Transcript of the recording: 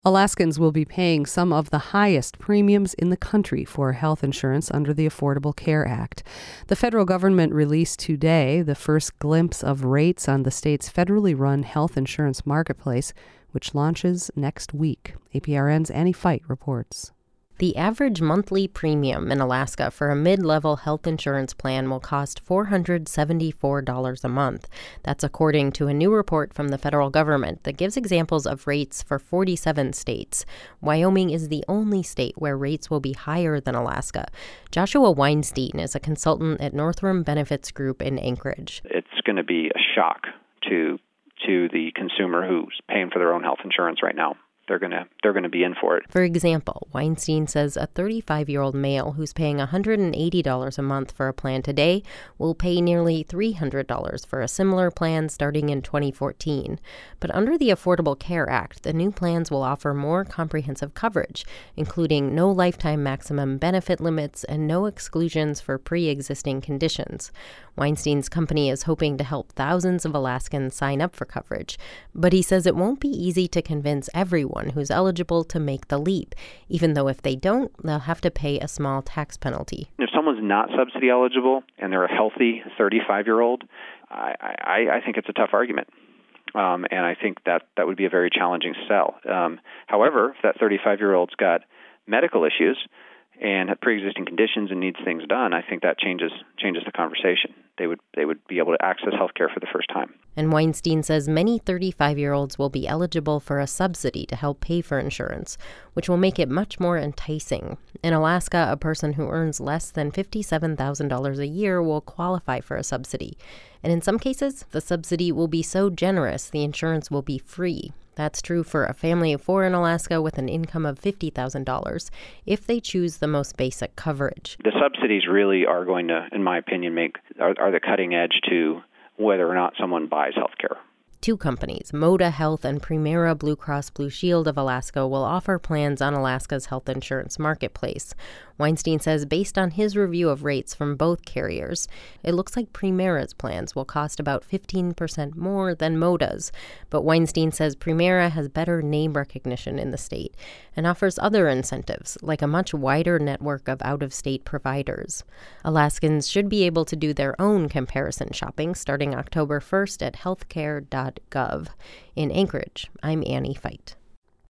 Alaskans will be paying some of the highest premiums in the country for health insurance under the Affordable Care Act. The federal government released today the first glimpse of rates on the state's federally run health insurance marketplace, which launches next week. APRN's Annie Fight reports. The average monthly premium in Alaska for a mid-level health insurance plan will cost $474 a month. That's according to a new report from the federal government that gives examples of rates for 47 states. Wyoming is the only state where rates will be higher than Alaska. Joshua Weinstein is a consultant at Northrim Benefits Group in Anchorage. It's going to be a shock to the consumer who's paying for their own health insurance right now. They're going to be in for it. For example, Weinstein says a 35-year-old male who's paying $180 a month for a plan today will pay nearly $300 for a similar plan starting in 2014. But under the Affordable Care Act, the new plans will offer more comprehensive coverage, including no lifetime maximum benefit limits and no exclusions for pre-existing conditions. Weinstein's company is hoping to help thousands of Alaskans sign up for coverage, but he says it won't be easy to convince everyone who's eligible to make the leap, even though if they don't, they'll have to pay a small tax penalty. If someone's not subsidy eligible and they're a healthy 35-year-old, I think it's a tough argument. And I think that would be a very challenging sell. However, if that 35-year-old's got medical issues and have pre-existing conditions and needs things done, I think that changes the conversation. They would be able to access health care for the first time. And Weinstein says many 35-year-olds will be eligible for a subsidy to help pay for insurance, which will make it much more enticing. In Alaska, a person who earns less than $57,000 a year will qualify for a subsidy. And in some cases, the subsidy will be so generous the insurance will be free. That's true for a family of 4 in Alaska with an income of $50,000 if they choose the most basic coverage. The subsidies really are going to, in my opinion, are the cutting edge to whether or not someone buys health care. 2 companies, Moda Health and Premera Blue Cross Blue Shield of Alaska, will offer plans on Alaska's health insurance marketplace. Weinstein says based on his review of rates from both carriers, it looks like Premera's plans will cost about 15% more than Moda's. But Weinstein says Premera has better name recognition in the state and offers other incentives, like a much wider network of out-of-state providers. Alaskans should be able to do their own comparison shopping starting October 1st at healthcare.gov. In Anchorage, I'm Annie Fight.